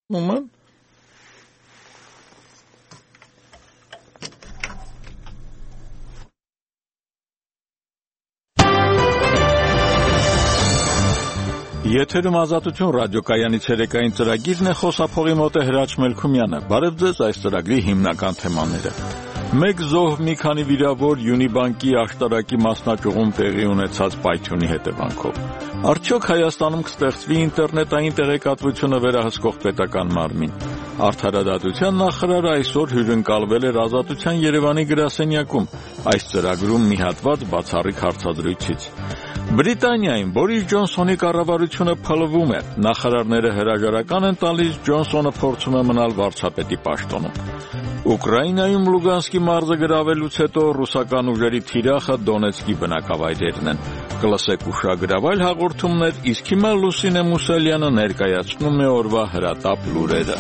Moment. Եթերում Ազատություն ռադիոկայանի ցերեկային ծրագիրն է, խոսափողի մոտ է Հրաչ Մելքումյանը։ Բարև ձեզ, այս ծրագրի հիմնական թեմաները։ Մեկ զոհ, մի քանի վիրավոր Յունիբանկի աշտարակի մասնաճյուղում տեղի ունեցած պայթյունի հետևանքով։ Արդյոք Հայաստանում կստեղծվի ինտերնետային տեղեկատվությունը վերահսկող պետական մարմին։ Արդարադատության նախարարը այսօր հյուրընկալվել էր Ազատության Երևանի գրասենյակում։ Այս ծրագրում մի հատված բացառիկ հարցազրույցից։ Բրիտանիայում Բորիս Ջոնսոնի կառավարությունը փլվում է։ Նախարարները հրաժարական են տալիս, Ջոնսոնը փորձում է մնալ վարչապետի պաշտոնում։ Ուկրաինայում Լուգանսկի մարզը գրավելուց հետո ռուսական ուժերի թիրախը Դոնեցկի բնակավայրերն են։ Կլսեք ուշագրավ այլ հաղորդումներ, իսկ հիմա Լուսինե Մուսալյանը ներկայացնում է օրվա հրատապ լուրերը։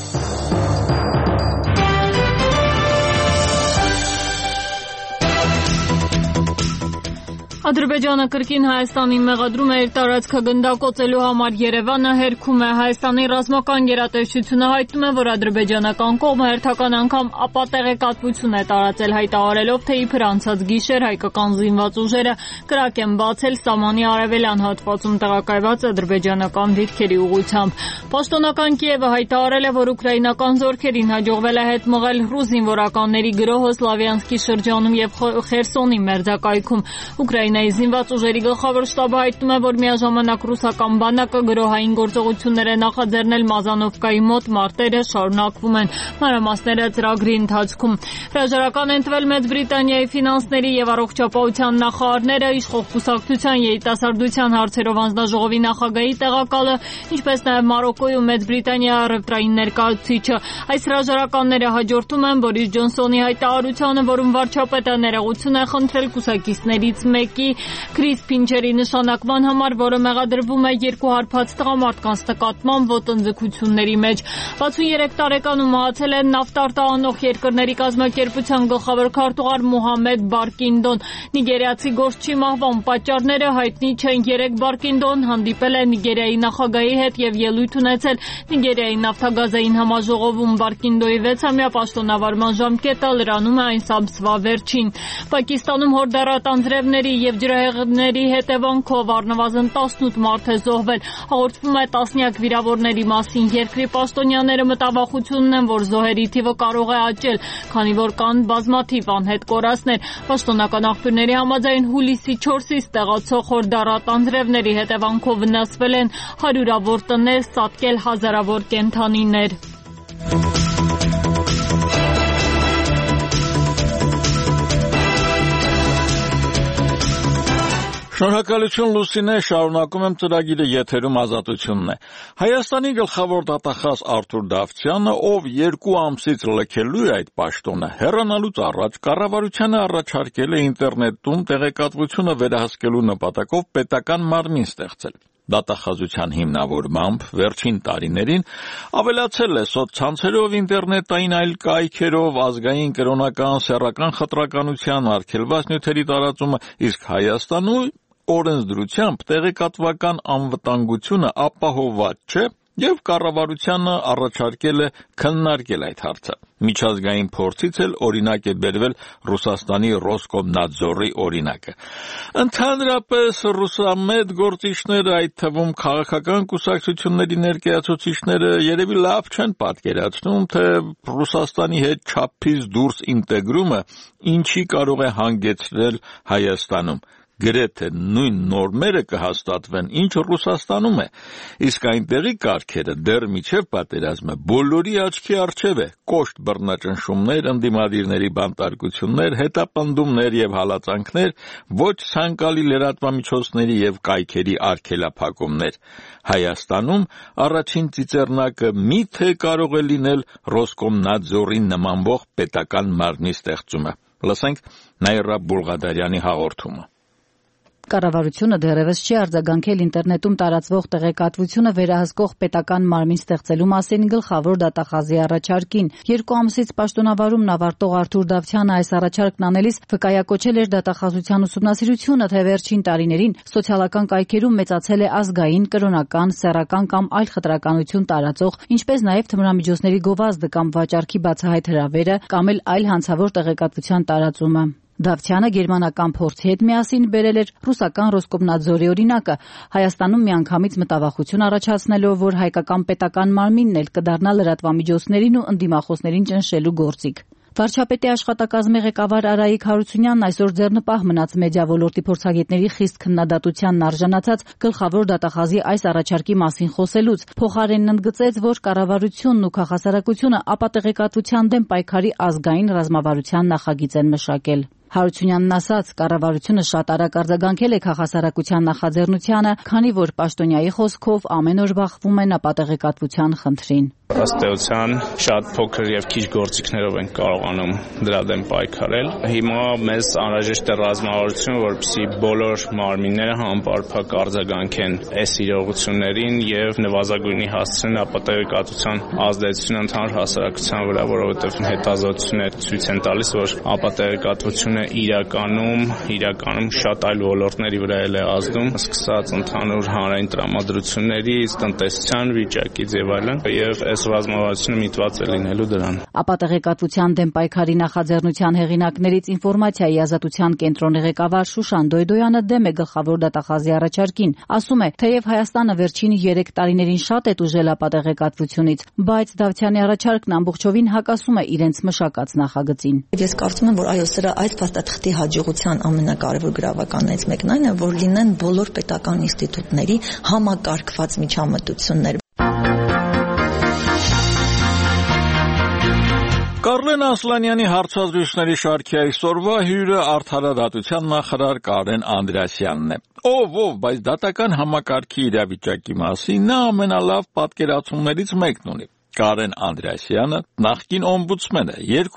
Ադրբեջանը կրկին Հայաստանին մեղադրում է իր տարածքը գնդակոծելու համար։ Երևանը հերքում է։ Հայաստանի ռազմական գերատեսչությունը հայտնում է, որ ադրբեջանական կողմը հերթական անգամ ապատեղեկատվություն է տարածել, հայտարարելով, թե իբր անցած գիշեր հայկական զինված ուժերը կրակ են բացել սահմանի արևելյան հատվածում տեղակայված ադրբեջանական դիրքերի ուղղությամբ։ Պաշտոնական Կիևը հայտարարել է, որ ուկրաինական զորքերին հաջողվել է հետ մղել ռուս զինվորականների գրոհը Սլավյանսկի շրջանում եւ Խերսոնի մերձակայքում։ Ուկրաինայի զինված ուժերի գլխավոր շտաբը հայտնում է, որ միաժամանակ ռուսական բանակը գրոհային գործողություններ է նախաձեռնել Մազանովկայի մոտ, մարտերը շարունակվում են։ Մանրամասները ծրագրի ընթացքում։ Հրաժարական են տվել Մեծ Բրիտանիայի ֆինանսների եւ առողջապահության նախարարները, իշխող կուսակցության երիտասարդության հարցերով անձնաժողովի նախագահի տեղակալը, ինչպես նաեւ Մարոկոյում Մեծ Բրիտանիայի առևտրային ներկայացուցիչը։ Այս հրաժարականները հաջորդում են Բորիս Ջոնսոնի հայտարարությանը, որում վարչապետը ներողություն է խնդրել կուսակիցներից մեկի Քրիս Փինչերի նշանակման համար, որը մեղադրվում է 2 հարբած տղամարդկանց նկատմամբ ոտնձգությունների մեջ։ 63 տարեկանում մահացել է նավթ-արտահանող երկրների կազմակերպության գլխավոր քարտուղար Մոհամեդ Բարկինդոն։ Նիգերիացի գործչի մահվան պատճառները հայտնի չեն։ 3 Բարկինդոն հանդիպել է Նիգերիայի նախագահի հետ եւ ելույթ ունեցել Նիգերիայի նավթագազային համաժողովում։ Բարկինդոյի 6-ամյա պաշտոնավարման ժամկետը լրանում է այս ամսվա վերջին։ Պակիստանում հորդառատ անձրևների եւ ջրահեղեղների հետևանքով առնվազն 18 մարդ է զոհվել։ Հաղորդվում է տասնյակ վիրավորների մասին։ Երկրի պաշտոնյաները մտավախություն ունեն, որ զոհերի թիվը կարող է աճել, քանի որ կան բազմաթիվ անհետ կորածներ։ Պաշտոնական աղբյուրների համաձայն հուլիսի 4-ից տեղացող հորդառատ անձրևների հետևանքով վնասվել են հարյուրավոր տներ, սատկել հազարավոր կենդանիներ։ Շնորհակալություն Լուսինե, շարունակում եմ ծրագիրը, եթերում Ազատությունն է։ Հայաստանի գլխավոր դատախազ Արթուր Դավթյանը, ով 2 ամսից լքելու է այդ պաշտոնը, հեռանալուց առաջ կառավարությանը առաջարկել է ինտերնետում տեղեկատվությունը վերահսկելու նպատակով պետական մարմին ստեղծել։ Դատախազության հիմնավորմամբ վերջին տարիներին ավելացել է սոցցանցերով, ինտերնետային այլ կայքերով, ազգային կրոնական, սեռական խտրականության, արգելված նյութերի տարածումը, իսկ Հայաստանում օրենսդրությամբ տեղեկատվական անվտանգությունը ապահովված չէ եւ կառավարությանը առաջարկել է քննարկել այդ հարցը։ Միջազգային փորձից էլ օրինակ է բերվել Ռուսաստանի Ռոսկոմնadzorի օրինակը։ Ընդհանրապես ռուսամետ գործիչները, այդ թվում քաղաքական կուսակցությունների ներկայացուցիչները երևի լավ չեն պատկերացնում, թե Ռուսաստանի հետ չափից դուրս ինտեգրումը ինչի կարող է հանգեցնել Հայաստանում։ Գրեթե նույն նորմերը կհաստատվեն, ինչ Ռուսաստանում է, իսկ այնտեղի կարգերը դեռ միջև պատերազմը բոլորի աչքի առջև է՝ կոշտ բռնաճնշումներ, ընդդիմադիրների բանտարկություններ, հետապնդումներ եւ հալածանքներ, ոչ ցանկալի լրատվամիջոցների եւ կայքերի արգելափակումներ։ Հայաստանում առաջին ծիծեռնակը միթե կարող է լինել Ռոսկոմնadzorին նմանվող պետական մարմնի ստեղծումը։ Լսենք Նաիրա Բուլղադարյանի հաղորդումը։ Կառավարությունը դեռևս չի արձագանքել ինտերնետում տարածվող տեղեկատվությունը վերահսկող պետական մարմին ստեղծելու մասին գլխավոր դատախազի առաջարկին։ 2 ամսից պաշտոնավարումն ավարտող Արթուր Դավթյանը այս առաջարկն անելիս վկայակոչել էր դատախազության ուսումնասիրությունը, թե վերջին տարիներին սոցիալական կայքերում մեծացել է ազգային, կրոնական, սեռական կամ այլ խտրականություն տարածող, ինչպես նաև թմրամիջոցների գովազդը կամ վաճառքի բացահայտ հրավերը կամ այլ հանցավոր տեղեկատվության տարածումը։ Դավթյանը գերմանական փորձի հետ միասին բերել էր ռուսական Ռոսկոմնադզորի օրինակը, Հայաստանում միանգամից մտավախություն առաջացնելով, որ հայկական պետական մարմինն էլ կդառնա լրատվամիջոցներին ու ընդդիմախոսներին ճնշելու գործիք։ Վարչապետի աշխատակազմի ղեկավար Արայիկ Հարությունյանն այսօր ձեռնպահ մնաց մեդիա ոլորտի փորձագետների խիստ քննադատությանն արժանացած գլխավոր դատախազի այս առաջարկի մասին խոսելուց, փոխարենն ընդգծեց, որ կառավարությունն ու քաղաքասարակությունը ապատեղեկատվության դեմ պայքարի ազգային ռազմավարության նախագիծ են մշակել։ Հարությունյանն ասաց, կառավարությունը շատ արագ արձագանքել է քաղաքասարակության նախաձեռնությանը, քանի որ պաշտոնյայի խոսքով ամեն օր բախվում են ապատեղեկատվության խնդրին։ Ըստ էության շատ փոքր եւ քիչ գործիքներով են կարողանում դրա դեմ պայքարել։ Հիմա մեզ անհրաժեշտ է ռազմավարություն, որպեսզի բոլոր մարմինները համապարփակ արձագանքեն այս իրողություններին եւ նվազագույնի հասցնեն ապատեղեկատվության ազդեցությունը ընդհանուր հասարակության վրա, որովհետեւ հետազոտությունները ցույց են տալիս, որ ապատեղեկատվությունը իրականում շատ այլ ոլորտների վրա է ազդում, սկսած ընդհանուր հանրային տրամադրություններից, տնտեսության վիճակից եւ այլն, եւ այս ռազմավարությունը միտված է լինելու դրան։ Ապատեղեկատվության դեմ պայքարի նախաձեռնության հեղինակներից ինֆորմացիայի ազատության կենտրոնի ղեկավար Շուշան Դոյդոյանը դեմ է գլխավոր դատախազի առաջարկին։ Ասում է, թեև Հայաստանը վերջին 3 տարիներին շատ է տուժել ապատեղեկատվությունից, բայց Դավթյանի առաջարկն ամբողջովին հակասում է իրենց մշակած նախագծին։ Ես կարծում եմ, որ այս փաստաթղթի հաջողության ամենակարևոր գրավականներից մեկն այն է, որ լինեն բոլոր պետական ինստիտուտների համակարգված միջամտություններ։ Կարլեն Ասլանյանի հարցազրույցների շարքի այսօրվա հյուրը արդարադատության նախարար Կարեն Անդրեասյանն է։ Ով, բայց դատական համակարգի իրավիճակի մասին նա ամենալավ պատկերացումներից մեկն ունի։ Կարեն Անդրեասյանը, նախկին օմբուդսմենը,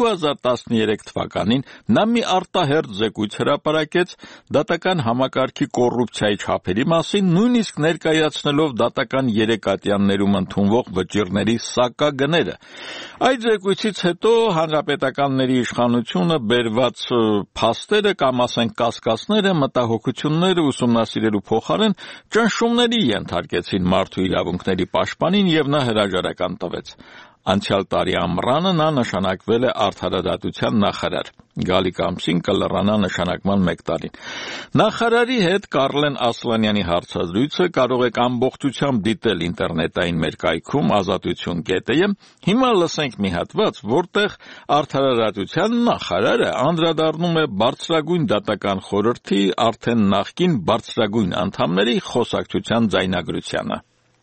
2013 թվականին նա մի արտահերթ զեկույց հրապարակեց դատական համակարգի կոռուպցիայի չափերի մասին, նույնիսկ ներկայացնելով դատական երեկատյաններում ընդունվող վճիռների սակագները։ Այդ զեկույցից հետո հանրապետականների իշխանությունը բերված փաստերը կամ ասենք կասկածները, մտահոգությունները ուսումնասիրելու փոխարեն ճնշումների ենթարկեցին մարդու իրավունքների պաշտպանին եւ նա հրաժարական տվեց։ Անցյալ տարի ամռանը նա նշանակվել է արդարադատության նախարար։ Գալիք ամսին կլռանա նշանակման 1 տարին։ Նախարարի հետ Կարլեն Ասլանյանի հարցազրույցը կարող եք ամբողջությամբ դիտել ինտերնետային մեր կայքում azatutun.am։ Հիմա լսենք մի հատված, որտեղ արդարադատության նախարարը անդրադառնում է բարձրագույն դատական խորհրդի արդեն նախկին բարձրագույն անդամների խոսակցության ձայնագրությանը։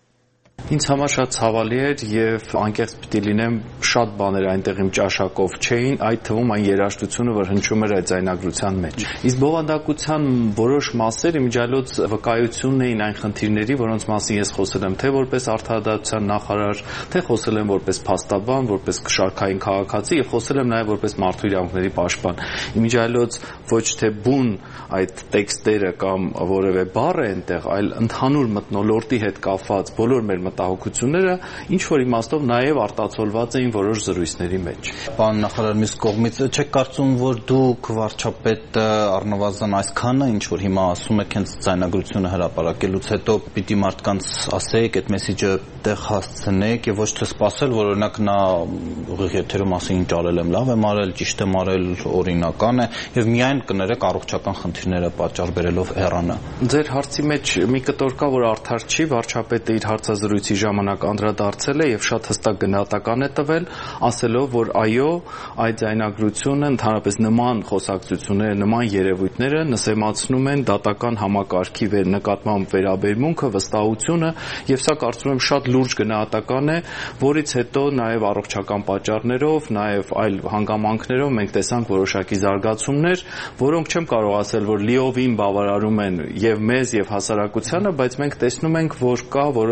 Ինձ համար շատ ցավալի էր եւ անկեղծ պիտի լինեմ, շատ բաներ այնտեղ իմ ճաշակով չէին, այդ թվում այն երաժշտությունը, որ հնչում էր այդ ձայնագրության մեջ։ Իսկ բովանդակության որոշ մասեր իմիջիալոց վկայությունն էին այն խնդիրների, որոնց մասին ես խոսել եմ, թե որպես արդարադատության նախարար, թե խոսել եմ որպես փաստաբան, որպես շարքային քաղաքացի եւ խոսել եմ նաեւ որպես մարդու իրավունքների պաշտպան։ Իմիջիալոց ոչ թե բուն այդ տեքստերը կամ որևէ բառ է այնտեղ, այլ ընդհանուր մթնոլորտի հետ կապված բոլոր մեր մտահոգությունները ինչ որ իմաստով նաև արտացոլված էին որոշ զրույցների մեջ։ Պարոն նախարար, մյուս կողմից չեք կարծում, որ դուք վարչապետը առնվազն այսքանը ինչ որ հիմա ասում եք հենց ձայնագրությունը հրապարակելուց հետո պիտի մարդկանց ասեք, այդ մեսիջը տեղ հասցնեք եւ ոչ թե սпасել, որ օրինակ նա ուղիղ եթերում ասի ինչ արել եմ, լավ եմ արել, ճիշտ եմ արել, օրինական է եւ միայն կներեք առողջական խնդիրները պատճառ բերելով հեռանա։ Ձեր հարցի մեջ մի կտոր կա, որ արդար չի, վարչապետը իր հարցազրույցի ժամանակ անդրադարձել է եւ շատ հստակ գնահատական է տվել, ասելով, որ այո, այդ ձայնագրությունը ընդհանրապես նման խոսակցությունները, նման երևույթները նսեմացնում են դատական համակարգի նկատմամբ վերաբերմունքը, վստահությունը եւ սա կարծում եմ շատ լուրջ գնահատական է, որից հետո նաեւ առողջական պատճառներով, նաեւ այլ հանգամանքներով մենք տեսանք որոշակի զարգացումներ, որոնք չեմ կարող ասել, որ լիովին բավարարում են եւ մեզ եւ հասարակությանը, բայց մենք տեսնում ենք, որ կա որոշակի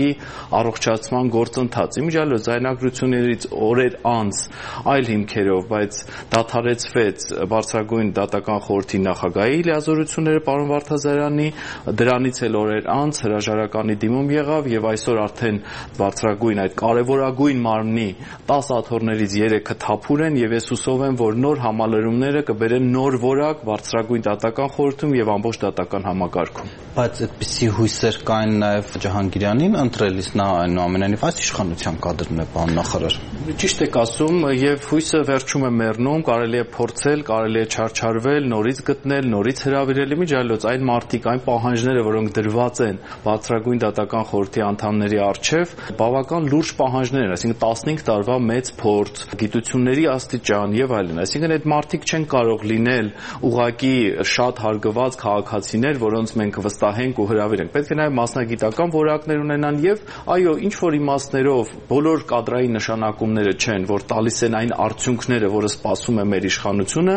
առողջացման գործընթաց։ Իմիջիալո ձայնագրություններից օրեր անց այլ հիմքերով, բայց դադարեցվեց բարձրագույն դատական խորհրդի նախագահի լիազորությունները պարոն Վարդազարյանի, դրանից էլ օրեր անց հրաժարականի դիմում եղավ եւ այսօր արդեն բարձրագույն այդ կարևորագույն մարմնի 10 աթոռներից 3-ը թափուր են եւ ես հուսով եմ, որ նոր համալրումները կբերեն նոր որակ բարձրագույն դատական խորհրդում եւ ամբողջ դատական համակարգում։ Բայց այդպիսի հույսեր կային նաեւ Ջահանգիրյանին ընտրելիս, նա այնուամենայնիվ այս իշխանության կադրն է, պարոն նախարար։ Ճիշտ եք ասում, եւ հույսը վերջում է մեռնում, կարելի է փորձել, կարելի է չարչարվել, նորից գտնել, նորից հրավիրել, իմիջիալոց այն մարտիկ, այն պահանջները, որոնք դրված են բարձրագույն դատական խորհրդի անդամների առջև, բավական լուրջ պահանջներ են, այսինքն 15 տարվա մեծ փորձ, գիտությունների աստիճան եւ այլն։ Այսինքն այդ մարտիկ չեն կարող լինել ուղղակի շատ հարգված քաղաքացիներ, որոնց մենք վստահենք ու հրավիրենք։ Պետք է նաեւ մասնագիտական որակներ ունենան եւ այո, ինչ որ իմաստներով բոլոր կադրային նշանակումները չեն, որ տալիս են այն արդյունքները, որը սպասում է մեր իշխանությունը։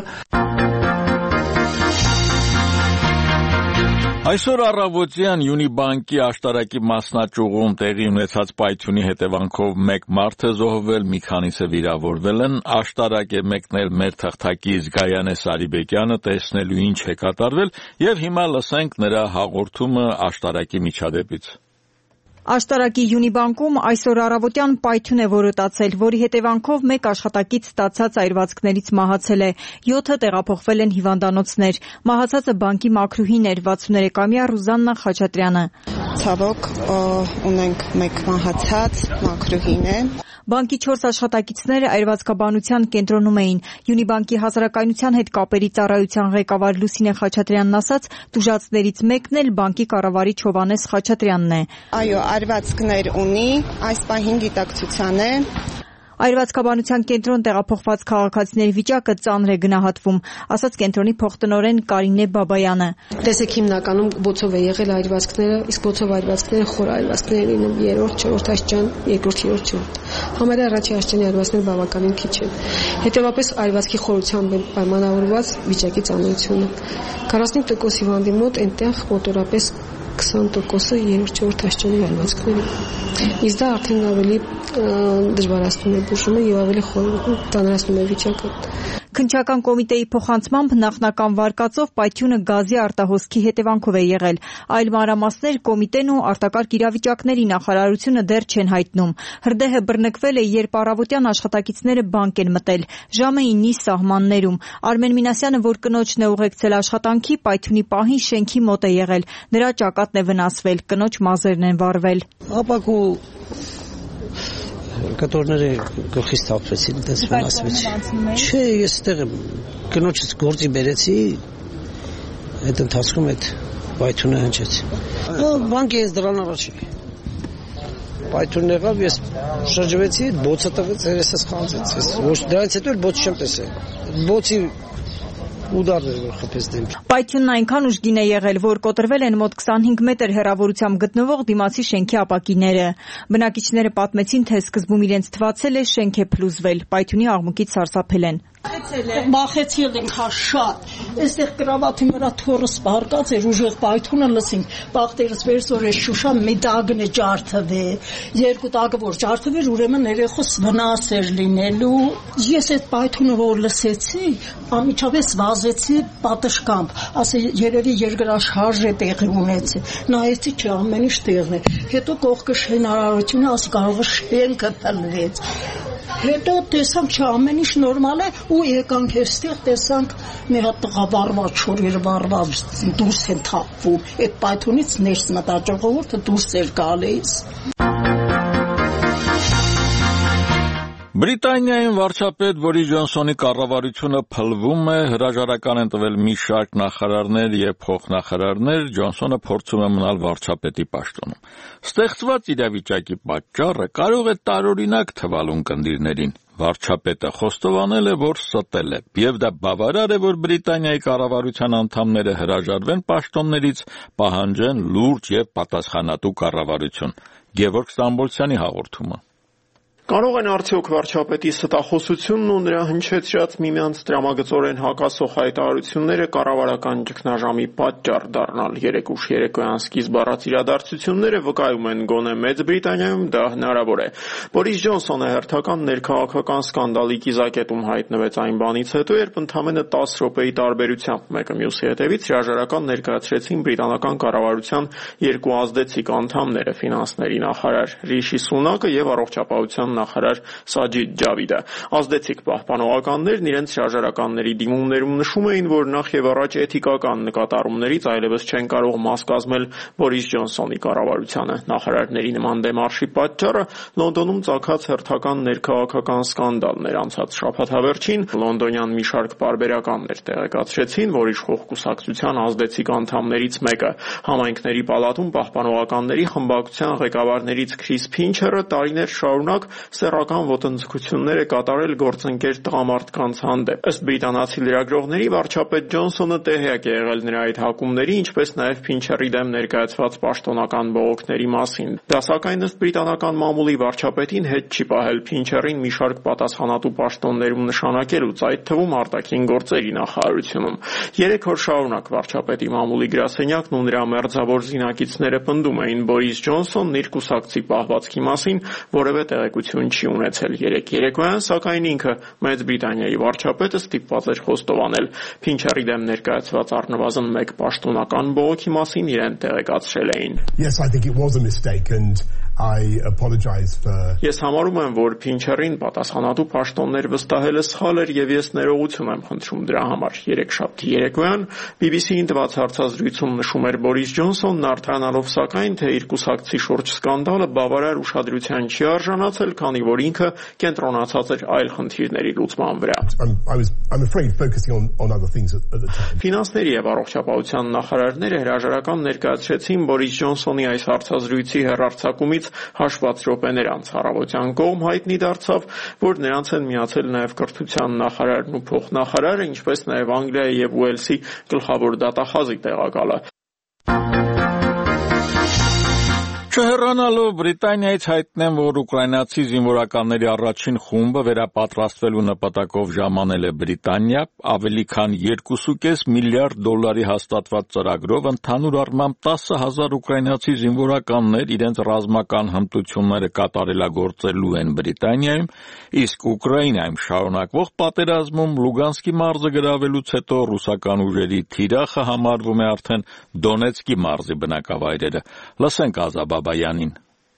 Այսօր առավոտյան Յունիբանկի աշտարակի մասնաճյուղում տեղի ունեցած պայթյունի հետևանքով մեկ մարդ է զոհվել, մի քանիսը վիրավորվել են։ Աշտարակ է մեկնել մեր թղթակից Գայանե Սարիբեկյանը, տեսնելու ինչ է կատարվել, եւ հիմա լսենք նրա հաղորդումը աշտարակի միջադեպից։ Աշտարակի Յունիբանկում այսօր առավոտյան պայթյուն է որոտացել, որի հետևանքով մեկ աշխատակից ստացած այրվածքներից մահացել է, 7-ը տեղափոխվել են հիվանդանոցներ։ Մահացածը բանկի մաքրուհին էր, 63-ամյա Ռուզաննա Խաչատրյանը։ Ցավոք ունենք մեկ մահացած մաքրուհին է։ Բանկի 4 աշխատակիցները այրվածքաբանության կենտրոնում էին։ Յունիբանկի հասարակայնության հետ կապերի ծառայության ղեկավար Լուսինե Խաչատրյանն ասաց, տուժածներից մեկն էլ բանկի կառավարիչ Հովհաննես Խաչատրյանն է։ Այո, այրվածքներ ունի, այս պահին գիտակցության է։ Այրվածքաբանության կենտրոն տեղափոխված քաղաքացիների վիճակը ծանր է գնահատվում, ասաց կենտրոնի փոխտնօրեն Կարինե Բաբայանը։ Տեսեք, հիմնականում բոցով է եղել այրվածքները, իսկ բոցով այրվածքները խոր այրվածքներ լինում 3-րդ, 4-րդ աստիճան, 2-րդ, 3-րդ, 4-րդ։ Համարյա առաջի աստիճանի այրվածքները բավականին քիչ են։ Հետևաբար այրվածքի խորությամբ են պայմանավորված վիճակի ծանրությունը։ 45% հիվանդի մոտ այնտեղ մոտորապես 20%-ը 3-4 աստիճանի այրվածքներ են։ Իսկ դա արդեն ավելի դժվարացնում է բուժումը եւ ավելի ծանրացնում է վիճակը։ Քննչական կոմիտեի փոխանցմամբ նախնական վարկածով պայթյունը գազի արտահոսքի հետևանքով է եղել։ Այլ մանրամասներ կոմիտեն ու արտակարգ իրավիճակների նախարարությունը դեռ չեն հայտնում։ Հրդեհը բռնկվել է, երբ առավոտյան աշխատակիցները բանկ են մտել։ Ժամը 9-ի սահմաններում։ Արմեն Մինասյանը, որ կնոջն է ուղեկցել աշխատանքի, պայթյունի պահին շենքի մոտ է եղել։ Նրա ճակատն է վնասվել, կնոջ մազերն են վառվել։ Ապակու կտորները գլխից թափվեցին, դες վնասվեցին։ Չէ, ես այդտեղ կնոջից գործի բերեցի, այդ ընթացքում այդ պայթյունը հնչեց։ Բանկի ես դրան առաջ էի։ Պայթյունն եղավ, ես շրջվեցի, բոցը տվեց, երեսս խանձեց։ Ոչ դրանից հետո էլ բոց չեմ տեսել։ Բոցի Պայթյունն այնքան ուժգին է եղել, որ կոտրվել են մոտ 25 մետր հեռավորությամբ գտնվող դիմացի շենքի ապակիները։ Բնակիչները պատմեցին, թե սկզբում իրենց թվացել է շենք է փլուզվել, պայթյունի աղմուկից սարսափել են։ Մախեցել ենք հա շատ, այստեղ կրավաթի վրա թորս պարկած էր, ուժեղ պայթյունը լսինք, բախտերս վերսոր է շուշա մի դագն է ջարդվե, երկու դագը որ ջարդվեր, ուրեմն երեխոս վնաս էր լինելու։ Ես այդ պայթյունը որ լսեցի, անմիջապես վազեցի պատշգամբ, ասե երևի երկրաշարժ է տեղի ունեցել, նայեցի չէ ամեն ինչ տեղն է, հետո կողքը շենարարությունը, ասի կարող է շենքը փլվեց։ Հետո տեսանք չէ ամեն ինչ նորմալ է ու եկանք այստեղ տեսանք մի հատ տղա վառված շորերը վառված դուրս են թափվում այդ պայթյունից ներս մտա ժողովուրդը դուրս էր գալիս։ Բրիտանիայում վարչապետ Բորիս Ջոնսոնի կառավարությունը փլվում է, հրաժարական են տվել մի շարք նախարարներ եւ փոխնախարարներ, Ջոնսոնը փորձում է մնալ վարչապետի պաշտոնում։ Ստեղծված իրավիճակի պատճառը կարող է տարօրինակ թվալ ունկնդիրներին։ Վարչապետը խոստովանել է, որ ստել է, եւ դա բավարար է, որ Բրիտանիայի կառավարության անդամները հրաժարվեն պաշտոններից, պահանջեն լուրջ եւ պատասխանատու կառավարություն։ Գևորգ Ստամբոլցյանի հաղորդումը։ Կարող են արդյոք վարչապետի ստախոսությունն ու նրա հնչեցրած միմյանց դրամագծորեն հակասող հայտարարությունները կառավարական ճգնաժամի պատճառ դառնալ։ Երեկ ուշ երեկոյան սկիզբ առած իրադարձությունները վկայում են գոնե Մեծ Բրիտանիայում դա հնարավոր է։ Բորիս Ջոնսոնը հերթական ներքաղաքական սկանդալի կիզակետում հայտնվեց այն բանից հետո, երբ ընդամենը 10 րոպեի տարբերությամբ մեկը մյուսի հետևից հրաժարական ներկայացրեցին բրիտանական կառավարության երկու ազդեցիկ անդամները՝ ֆինանսների նախարար Ռիշի Սունակը եւ առողջապահության նախարար Սաջիդ Ջավիդը։ Ազդեցիկ պահպանողականներն իրենց հրաժարականների դիմումներում նշում էին, որ նախ եւ առաջ էթիկական նկատառումներից այլևս չեն կարող մաս կազմել Բորիս Ջոնսոնի կառավարությանը։ Նախարարների նման դեմարշի պատճառը Լոնդոնում ծագած հերթական ներքաղաքական սկանդալն էր։ Անցած շաբաթավերջին լոնդոնյան մի շարք պարբերականներ տեղեկացրեցին, որ իշխող կուսակցության ազդեցիկ անդամներից մեկը համայնքների պալատում պահպանողականների խմբակցության ղեկավարներից Քրիս Փինչերը տարիներ շարունակ սեռական ոտնձգություններ է կատարել գործընկեր տղամարդկանց հանդեպ։ Ըստ բրիտանացի լրագրողների, վարչապետ Ջոնսոնը տեղյակ է եղել նրա այդ հակումների, ինչպես նաև Փինչերի դեմ ներկայացված պաշտոնական բողոքների մասին։ Դա սակայն ըստ բրիտանական մամուլի վարչապետին հետ չի պահել Փինչերին մի շարք պատասխանատու պաշտոններում նշանակելուց, այդ թվում արտաքին գործերի նախարարությունում։ 3 օր շարունակ վարչապետի մամուլի գրասենյակն ու նրա մերձավոր զինակիցները պնդում էին Բորիս Ջոնսոնն իր կուսակցի պահվածքի մասին որևէ տեղեկություն չի ունեցել։ Երեկոյան, սակայն ինքը Մեծ Բրիտանիայի վարչապետը ստիպված էր խոստովանել Փինչերի դեմ ներկայացված առնվազն 1 պաշտոնական բողոքի մասին իրեն տեղեկացրել էին։ Yes, I think it was a mistake and I apologize for Ես համարում եմ, որ Փինչերին պատասխանատու պաշտոններ վստահելը սխալ էր եւ ես ներողություն եմ խնդրում դրա համար։ Երեքշաբթի երեկոյան BBC-ին տված հարցազրույցում նշում էր Բորիս Ջոնսոնն արտահանելով սակայն, թե իր կուսակցի շուրջ սկանդալը բավարար ուշադրության չի արժանացել, քանի որ ինքը կենտրոնացած էր այլ խնդիրների լուծման վրա։ I'm afraid focusing on other things at the time. Ֆինանսների եւ առողջապահության նախարարները հրաժարական ներկայացրեցին Բորիս Ջոնսոնի այս հարցազրույցի հեռարձակումից հաշված րոպեներ անց առավոտյան կողմ հայտնի դարձավ, որ նրանց են միացել նաև կրթության նախարարն ու փոխնախարարը, ինչպես նաև Անգլիայի եւ Ուելսի գլխավոր դատախազի տեղակալը։ Չհեռանալով Բրիտանիայից հայտնեմ, որ ուկրաինացի զինվորականների առաջին խումբը վերապատրաստվելու նպատակով ժամանել է Բրիտանիա, ավելի քան $2.5 միլիարդ հաստատված ծրագրով ընդհանուր առմամբ 10,000 ուկրաինացի զինվորականներ իրենց ռազմական հմտությունները կատարելագործելու են Բրիտանիայում, իսկ Ուկրաինայում շարունակվող պատերազմում Լուգանսկի մարզը գրավելուց հետո ռուսական ուժերի թիրախը համարվում է արդեն Դոնեցկի մարզի բնակավայրերը։ Լսենք Բաբայանին։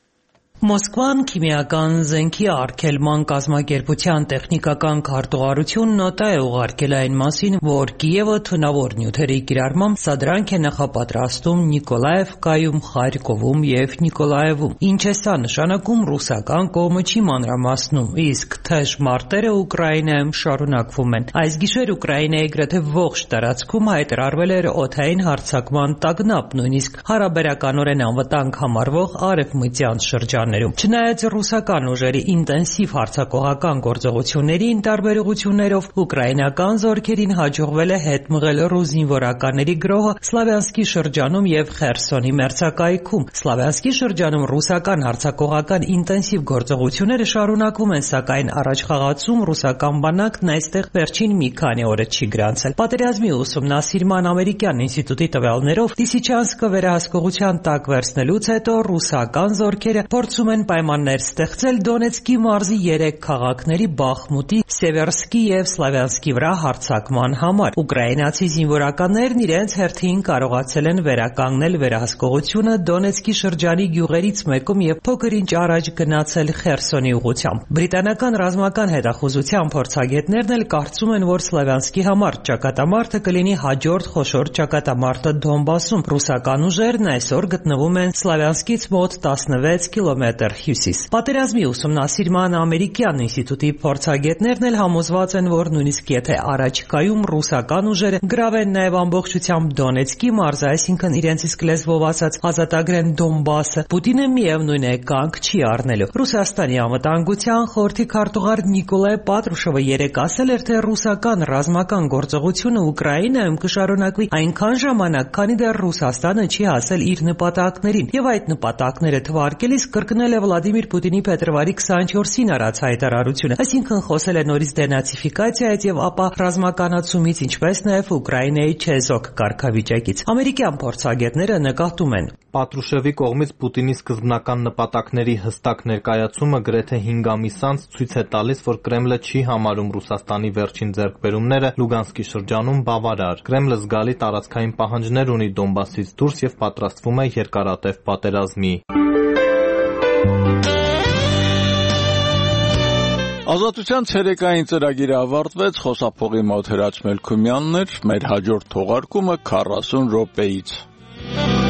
Մոսկվան քիմիական զենքի արգելման կազմակերպության տեխնիկական քարտուղարություն նոտա է ուղարկել այն մասին, որ Կիևը թունավոր նյութերի կիրառմամբ սադրանք է նախապատրաստում Նիկոլաևկայում, Խարկովում եւ Նիկոլաևում։ Ինչ է սա նշանակում, ռուսական կողմը չի մանրամասնում, իսկ թեժ մարտերը Ուկրաինայում շարունակվում են։ Այս գիշեր Ուկրաինայի գրեթե ողջ տարածքում հայտարարվել էր օդային հարձակման տագնապ, նույնիսկ հարաբերականորեն անվտանգ համարվող արևմտյան շրջան։ Չնայած ռուսական ուժերի ինտենսիվ հարձակողական գործողություններին տարբերություններով ուկրաինական զորքերին հաջողվել է հետ մղել ռուս զինվորականների գրոհը Սլավյանսկի շրջանում եւ Խերսոնի մերձակայքում։ Սլավյանսկի շրջանում ռուսական հարձակողական ինտենսիվ գործողությունները շարունակվում են, սակայն առաջխաղացում ռուսական բանակն այստեղ վերջին մի քանի օրը չի գրանցել։ Պատերազմի ուսումնասիրման ամերիկյան ինստիտուտի տվյալներով Լիսիչանսկը վերահսկողության տակ վերցնելուց հետո ռուսական զորքերը փորձում են պայմաններ ստեղծել Դոնեցկի մարզի 3 քաղաքների Բախմուտի, Սևերսկի եւ Սլավյանսկի վրա հարձակման համար։ Ուկրաինացի զինվորականներն իրենց հերթին կարողացել են վերականգնել վերահսկողությունը Դոնեցկի շրջանի գյուղերից մեկում եւ փոքր-ինչ առաջ գնացել Խերսոնի ուղղությամբ։ Բրիտանական ռազմական հետախուզության փորձագետներն էլ կարծում են, որ Սլավյանսկի համար ճակատամարտը կլինի հաջորդ խոշոր ճակատամարտը Դոնբասում։ Ռուսական ուժերն այսօր գտնվում են Սլավյանսկից մոտ 16 կիլոմետր հյուսիս։ Պատերազմի ուսումնասիրման ամերիկյան ինստիտուտի փորձագետներն էլ համոզված են, որ նույնիսկ եթե առաջիկայում ռուսական ուժերը գրավեն նաև ամբողջությամբ Դոնեցկի մարզը, այսինքն իրենց իսկ լեզվով ասած ազատագրեն Դոնբասը, Պուտինը միևնույն է կանգ չի առնելու։ Ռուսաստանի անվտանգության խորհրդի քարտուղար Նիկոլայ Պատրուշովը երեկ ասել էր, թե ռուսական ռազմական գործողությունը Ուկրաինայում կշարունակվի այնքան ժամանակ, քանի դեռ Ռուսաստանը չի հասել իր նպատակներին, եւ այդ նպատակները թվարկելիս կրկնեց կրկնել է Վլադիմիր Պուտինի փետրվարի 24-ին արած հայտարարությունը, այսինքն խոսել է նորից դենացիֆիկացիայից եւ ապա ռազմականացումից, ինչպես նաեւ Ուկրաինայի չեզոք կարգավիճակից։ Ամերիկյան փորձագետները նկատում են. Պատրուշևի կողմից Պուտինի սկզբնական նպատակների հստակ ներկայացումը գրեթե 5 ամիս անց ցույց է տալիս, որ Կրեմլը չի համարում Ռուսաստանի վերջին ձեռքբերումները Լուգանսկի շրջանում բավարար։ Կրեմլը զգալի տարածքային պահանջներ ունի Դոնբասից դուրս եւ պատրաստվում է երկարատև պատերազմի։ Ազատության ցերեկային ծրագիրը ավարտվեց, խոսափողի մոտ Հրաչ Մելքումյանն էր, մեր հաջորդ թողարկումը 40 րոպեից։